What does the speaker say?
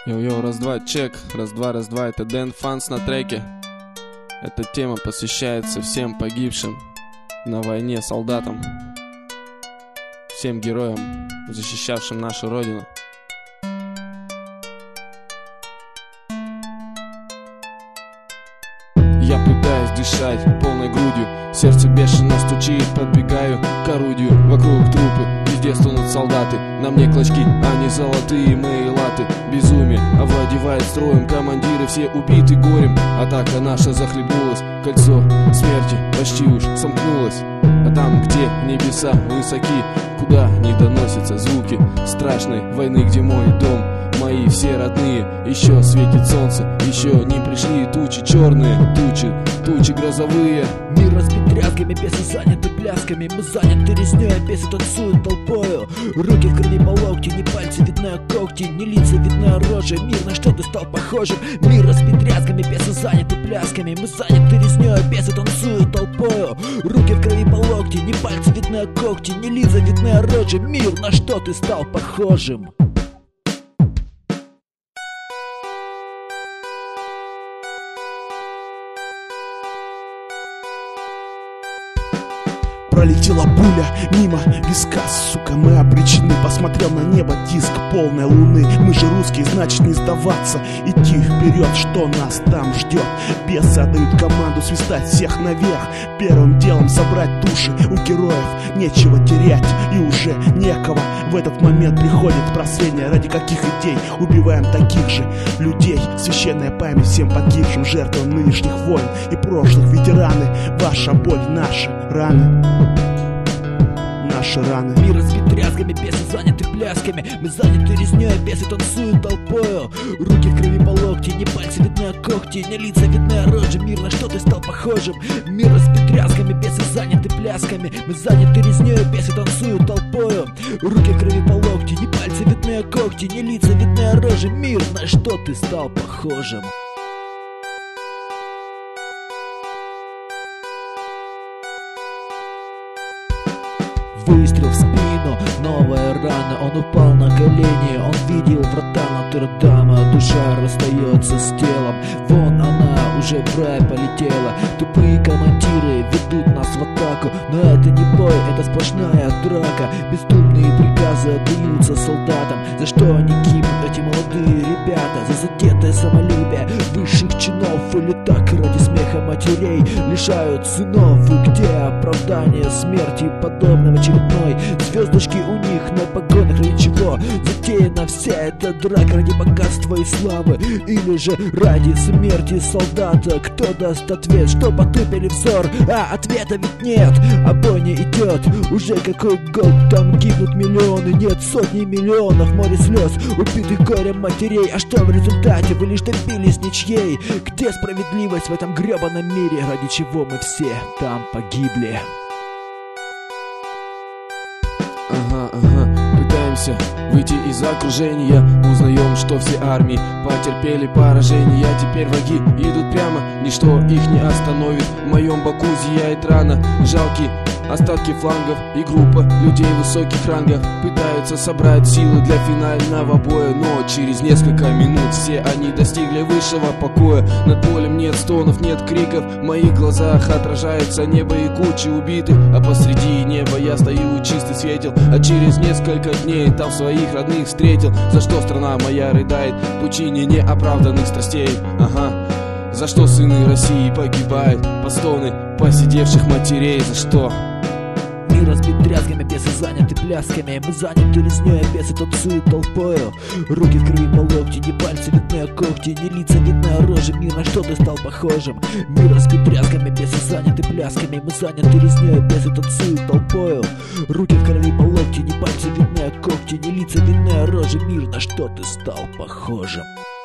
Йоу-йоу, раз-два, чек, раз-два, это Дэн Фанс на треке. Эта тема посвящается всем погибшим на войне солдатам, всем героям, защищавшим нашу родину. Я пытаюсь дышать полной грудью, сердце бешено стучит, подбегаю к орудию. Вокруг трупы, везде стонут солдаты, на мне клочки, а не золотые мои латы. Безумие овладевает строем, командиры все убиты горем. Атака наша захлебнулась, кольцо смерти почти уж сомкнулось. А там, где небеса высоки, куда не доносятся звуки страшной войны, где мой дом, мои все родные. Еще светит солнце, еще не пришли тучи черные, тучи грозовые. Мир разбит трясками, бесы заняты плясками. Мы заняты резнёй, а бесы танцуют толпою. Руки в крови по локти, не пальцы видны, а когти, не лица видны, а рожи. Мир, на что ты стал похожим? Мир разбит трясками, бесы заняты плясками. Мы заняты резнёй, а бесы танцуют толпою. Руки в крови по локти, не пальцы видны, а когти, не лица видны, а рожи. Мир, на что ты стал похожим? Пролетела пуля мимо виска, сука, мы обречены. Посмотрел на небо, диск полной луны. Мы же русские, значит не сдаваться, идти вперед, что нас там ждет. Бесы отдают команду свистать всех наверх. Первым делом собрать души у героев. Нечего терять и уже некого. В этот момент приходит прозрение, ради каких идей убиваем таких же людей. Священная память всем погибшим жертвам нынешних войн и прошлых. Ветераны, ваша боль, наши раны. Наши раны. Мир разбит трясками, бесы заняты плясками. Мы заняты резнёй, а бесы танцуют толпою. Руки в крови по локти, не пальцы видны, а когти, не лица видны, а рожи. Мир, на что ты стал похожим? Мир разбит трясками, бесы заняты плясками. Мы заняты резнёй, а бесы танцуют толпою. Руки в крови по локти, не пальцы видны, а когти, не лица видны, а рожи. Мир, на что ты стал похожим? Выстрел в спину, новая рана. Он упал на колени, он видел врата Нотр-Дама. Душа расстается с телом, вон она уже в рай полетела. Тупые командиры ведут нас в атаку, но это не бой, это сплошная драка. Бездумные приказы отдаются солдатам. За что они гибнут, эти молодые ребята? За задетое самолюбие высших чинов, или так ради смеха матерей лишают сынов? И где оправдание смерти подобного очередной звездочки у них на погонах? Ради чего затеяна вся эта драка? Ради богатства и славы, или же ради смерти солдата? Кто даст ответ, что потупили взор? А ответа ведь нет, а бой не идет. Уже какой год, там гибнут миллионы, нет, сотни миллионов, море слез, убитых горем матерей. А что в результате? Вы лишь добились ничьей. Где справедливость в этом гребаном мире? Ради чего мы все там погибли? Пытаемся выйти из окружения, узнаем, что все армии потерпели поражение. Теперь враги идут прямо, ничто их не остановит. В моем боку зияет рана, жалкие остатки флангов, и группа людей высоких рангов пытаются собрать силы для финального боя. Но через несколько минут все они достигли высшего покоя. Над полем нет стонов, нет криков, в моих глазах отражается небо и кучи убитых. А посреди неба я стою, чистый светил, а через несколько дней там своих родных встретил. За что страна моя рыдает в пучине неоправданных страстей? За что сыны России погибают под стоны посидевших матерей? За что? Мир разбит трясками, бесы заняты плясками. Мы заняты резнёй, а бесы танцуют толпою. Руки в крови по локти, не пальцы видны, а когти, не лица видны, а рожи. Мир, на что ты стал похожим? Мир разбит трясками, бесы заняты плясками. Мы заняты резнёй, а бесы танцуют толпою. Руки в крови по локти, не пальцы видны, а когти, не лица видны, а рожи. Мир, на что ты стал похожим?